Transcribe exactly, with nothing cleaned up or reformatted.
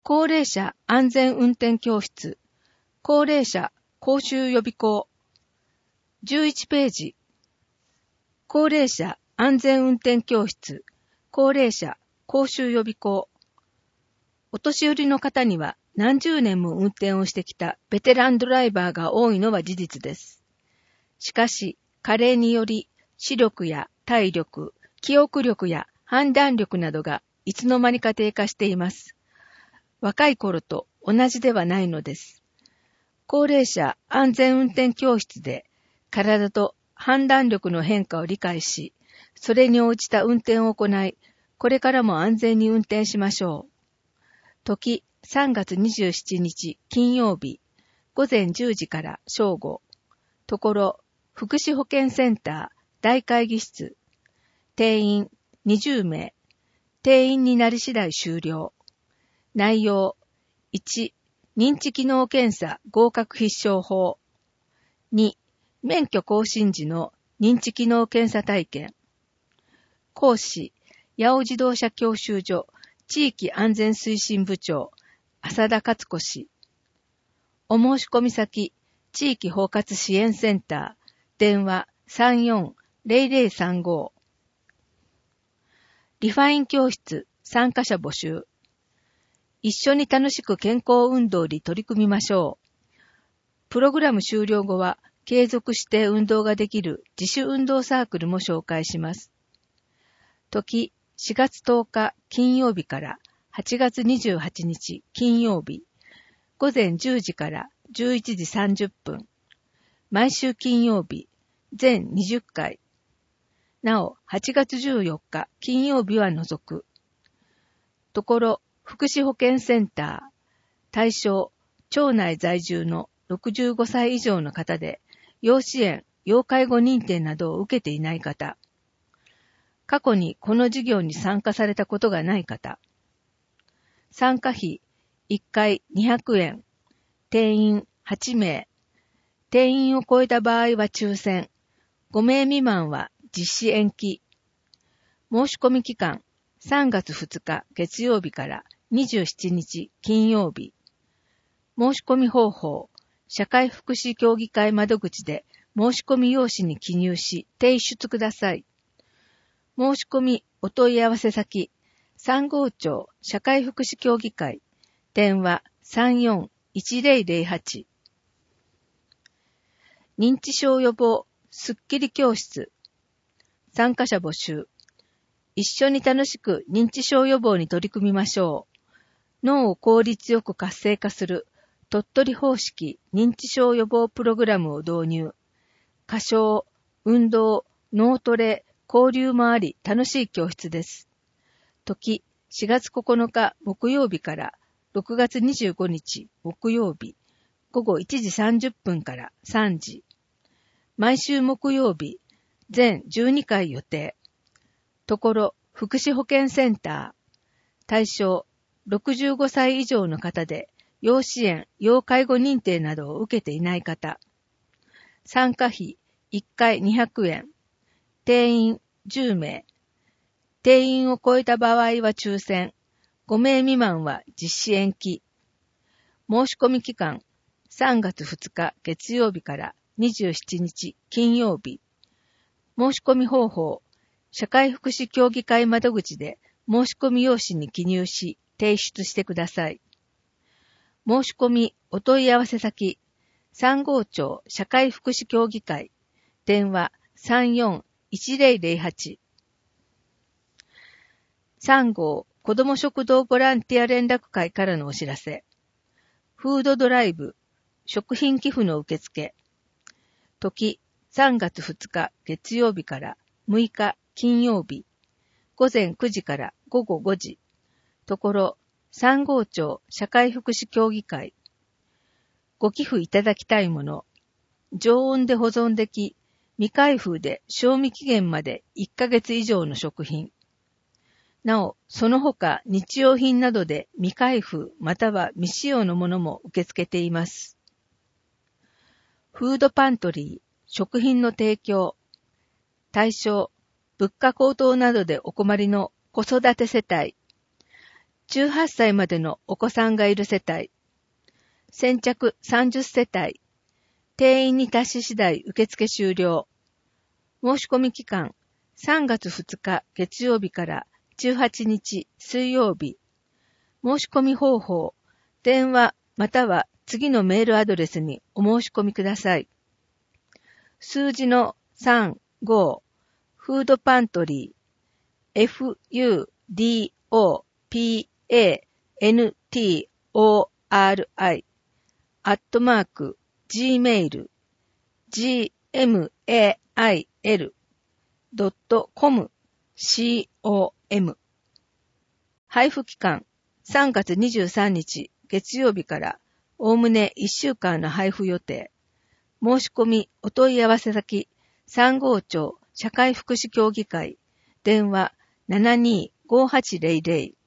高齢者安全運転教室、高齢者講習予備校。じゅういちページ。高齢者安全運転教室、高齢者講習予備校。お年寄りの方には何十年も運転をしてきたベテランドライバーが多いのは事実です。しかし、加齢により視力や体力、記憶力や判断力などがいつの間にか低下しています。若い頃と同じではないのです。高齢者安全運転教室で体と判断力の変化を理解し、それに応じた運転を行い、これからも安全に運転しましょう。時さんがつにじゅうしちにち金曜日、ごぜんじゅうじから正午。ところ、福祉保健センター大会議室。定員にじゅうめい。定員になり次第終了。内容いち、認知機能検査合格必勝法。に、免許更新時の認知機能検査体験。講師、八尾自動車教習所地域安全推進部長、浅田勝子氏。お申し込み先、地域包括支援センター、電話 さんよんゼロゼロさんご。リファイン教室参加者募集。一緒に楽しく健康運動に取り組みましょう。プログラム終了後は継続して運動ができる自主運動サークルも紹介します。時しがつとおか金曜日からはちがつにじゅうはちにち金曜日、ごぜんじゅうじからじゅういちじさんじゅっぷん。毎週金曜日、全にじゅっかい。なお、はちがつじゅうよっか金曜日は除く。ところ、福祉保健センター、対象、町内在住のろくじゅうごさい以上の方で、要支援、要介護認定などを受けていない方。過去にこの事業に参加されたことがない方。参加費いっかいにひゃくえん。定員はちめい。定員を超えた場合は抽選。ごめい未満は実施延期。申し込み期間さんがつふつか月曜日からにじゅうしちにち金曜日。申し込み方法、社会福祉協議会窓口で申し込み用紙に記入し提出ください。申し込みお問い合わせ先、さんごうちょう社会福祉協議会、電話 さんよんいちゼロゼロはち。認知症予防スッキリ教室。参加者募集。一緒に楽しく認知症予防に取り組みましょう。脳を効率よく活性化する鳥取方式認知症予防プログラムを導入。歌唱、運動、脳トレ、交流もあり楽しい教室です。時しがつここのか木曜日からろくがつにじゅうごにち木曜日、ごごいちじさんじゅっぷんからさんじ。毎週木曜日、全じゅうにかい予定。ところ、福祉保健センター。対象、ろくじゅうごさい以上の方で、要支援、要介護認定などを受けていない方。参加費いっかいにひゃくえん。定員じゅうめい。定員を超えた場合は抽選。ごめい未満は実施延期。申し込み期間さんがつふつか月曜日からにじゅうしちにち金曜日。申し込み方法、社会福祉協議会窓口で申し込み用紙に記入し提出してください。申し込みお問い合わせ先、さんごうちょう社会福祉協議会、電話 さんよんいちゼロゼロはち。さんごう子ども食堂ボランティア連絡会からのお知らせ。フードドライブ、食品寄付の受付。時さんがつふつか月曜日からむいか金曜日、ごぜんくじからごごごじ。ところ、さんごうちょう社会福祉協議会。ご寄付いただきたいもの。常温で保存でき、未開封で賞味期限までいっかげつ以上の食品。なお、その他日用品などで未開封または未使用のものも受け付けています。フードパントリー、食品の提供。対象、物価高騰などでお困りの子育て世帯。 じゅうはっさいまでのお子さんがいる世帯、先着さんじゅっせたい、定員に達し次第受付終了。申し込み期間、さんがつふつか月曜日からじゅうはちにち水曜日。申し込み方法、電話または次のメールアドレスにお申し込みください。数字のさん、ご、フードパントリー、エフ ユー ディー オー ピー エー エヌ ティー オー アール アイ アットマーク gmail ジー エム エー アイ エル ドット コム コム 配布期間さんがつにじゅうさんにち月曜日からおおむねいっしゅうかんの配布予定。申し込みお問い合わせ先さんごうちょう社会福祉協議会電話 ななにーごーはちゼロゼロ